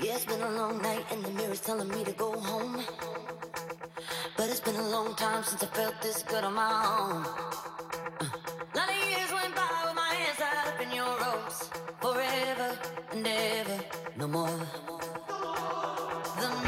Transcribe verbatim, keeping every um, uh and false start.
Yeah, it's been a long night and the mirror's telling me to go home. But it's been a long time since I felt this good on my own. A lot of years went by with my hands tied up in your ropes. Forever and ever, no more. The